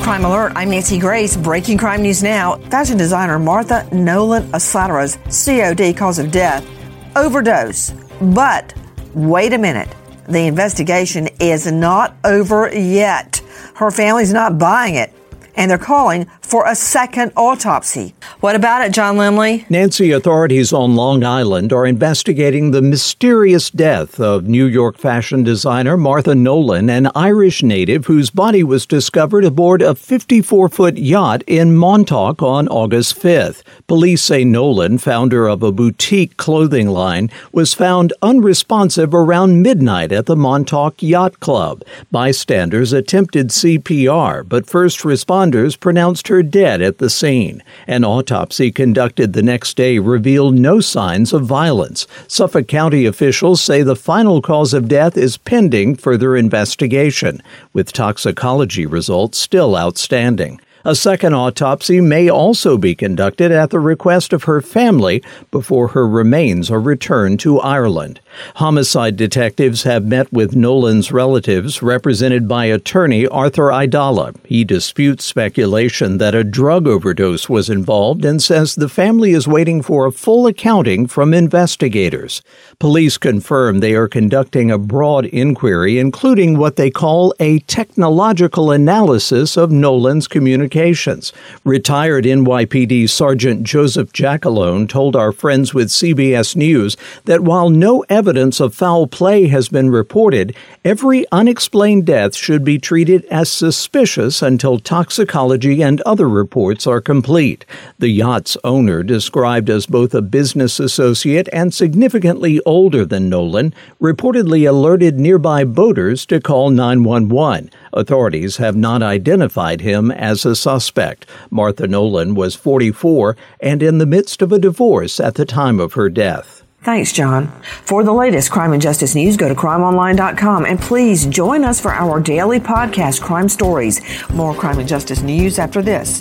Crime Alert, I'm Nancy Grace. Breaking crime news now. Fashion designer Martha Nolan Asadaro's COD, cause of death, overdose. But wait a minute. The investigation is not over yet. Her family's not buying it, and they're calling for a second autopsy. What about it, John Limley? Nancy, authorities on Long Island are investigating the mysterious death of New York fashion designer Martha Nolan, an Irish native whose body was discovered aboard a 54-foot yacht in Montauk on August 5th. Police say Nolan, founder of a boutique clothing line, was found unresponsive around midnight at the Montauk Yacht Club. Bystanders attempted CPR, but first responders pronounced her dead at the scene. An autopsy conducted the next day revealed no signs of violence. Suffolk County officials say the final cause of death is pending further investigation, with toxicology results still outstanding. A second autopsy may also be conducted at the request of her family before her remains are returned to Ireland. Homicide detectives have met with Nolan's relatives, represented by attorney Arthur Idala. He disputes speculation that a drug overdose was involved and says the family is waiting for a full accounting from investigators. Police confirm they are conducting a broad inquiry, including what they call a technological analysis of Nolan's communications. Retired NYPD Sergeant Joseph Jackalone told our friends with CBS News that while no evidence of foul play has been reported, every unexplained death should be treated as suspicious until toxicology and other reports are complete. The yacht's owner, described as both a business associate and significantly older than Nolan, reportedly alerted nearby boaters to call 911. Authorities have not identified him as a suspect. Martha Nolan was 44 and in the midst of a divorce at the time of her death. Thanks, John. For the latest crime and justice news, go to crimeonline.com, and please join us for our daily podcast, Crime Stories. More crime and justice news after this.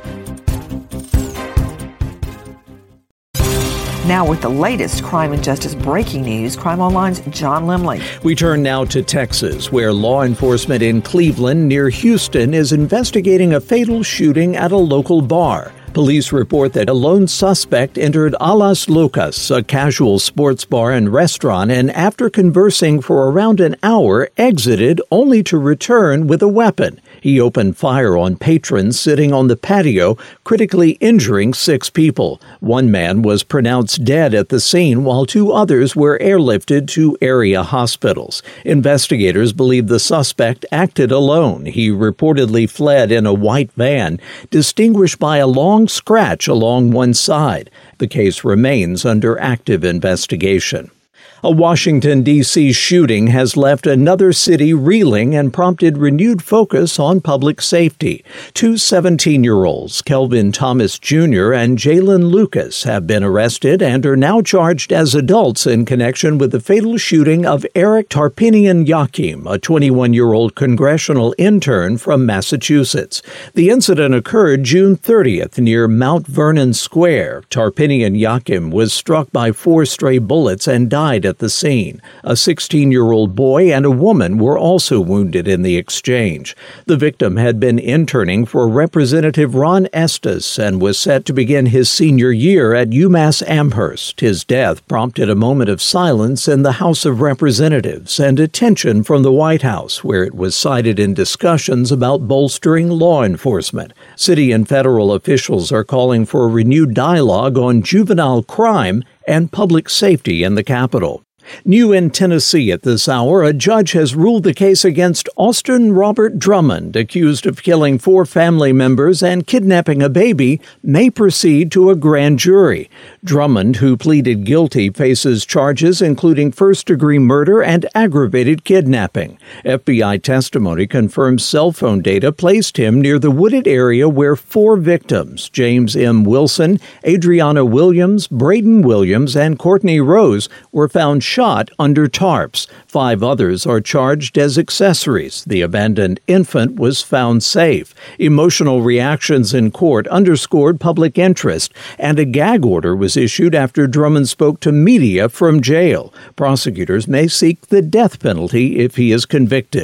Now with the latest crime and justice breaking news, Crime Online's John Limley. We turn now to Texas, where law enforcement in Cleveland near Houston is investigating a fatal shooting at a local bar. Police report that a lone suspect entered Alas Locas, a casual sports bar and restaurant, and after conversing for around an hour, exited only to return with a weapon. He opened fire on patrons sitting on the patio, critically injuring 6 people. One man was pronounced dead at the scene, while 2 others were airlifted to area hospitals. Investigators believe the suspect acted alone. He reportedly fled in a white van, distinguished by a long scratch along one side. The case remains under active investigation. A Washington, D.C. shooting has left another city reeling and prompted renewed focus on public safety. 2 17-year-olds, Kelvin Thomas Jr. and Jalen Lucas, have been arrested and are now charged as adults in connection with the fatal shooting of Eric Tarpinian-Yakim, a 21-year-old congressional intern from Massachusetts. The incident occurred June 30th near Mount Vernon Square. Tarpinian-Yakim was struck by 4 stray bullets and died at the scene. A 16-year-old boy and a woman were also wounded in the exchange. The victim had been interning for Representative Ron Estes and was set to begin his senior year at UMass Amherst. His death prompted a moment of silence in the House of Representatives and attention from the White House, where it was cited in discussions about bolstering law enforcement. City and federal officials are calling for a renewed dialogue on juvenile crime and public safety in the capital. New in Tennessee at this hour, a judge has ruled the case against Austin Robert Drummond, accused of killing 4 family members and kidnapping a baby, may proceed to a grand jury. Drummond, who pleaded guilty, faces charges including first-degree murder and aggravated kidnapping. FBI testimony confirms cell phone data placed him near the wooded area where 4 victims, James M. Wilson, Adriana Williams, Braden Williams, and Courtney Rose, were found shot under tarps. 5 others are charged as accessories. The abandoned infant was found safe. Emotional reactions in court underscored public interest, and a gag order was issued after Drummond spoke to media from jail. Prosecutors may seek the death penalty if he is convicted.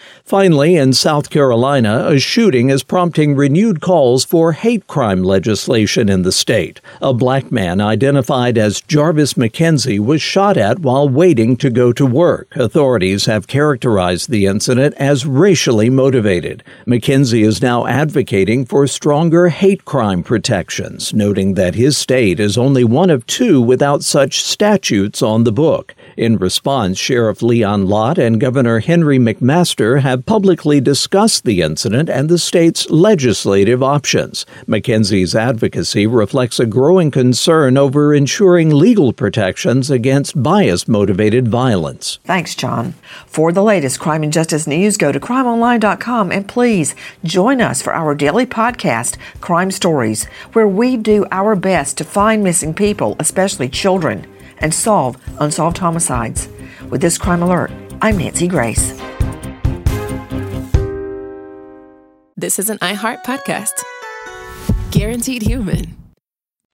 Finally, in South Carolina, a shooting is prompting renewed calls for hate crime legislation in the state. A black man identified as Jarvis McKenzie was shot at while waiting to go to work. Authorities have characterized the incident as racially motivated. McKenzie is now advocating for stronger hate crime protections, noting that his state is only one of 2 without such statutes on the book. In response, Sheriff Leon Lott and Governor Henry McMaster have publicly discussed the incident and the state's legislative options. McKenzie's advocacy reflects a growing concern over ensuring legal protections against bias-motivated violence. Thanks, John. For the latest crime and justice news, go to crimeonline.com and please join us for our daily podcast, Crime Stories, where we do our best to find missing people, especially children, and solve unsolved homicides. With this Crime Alert, I'm Nancy Grace. This is an iHeart podcast. Guaranteed Human.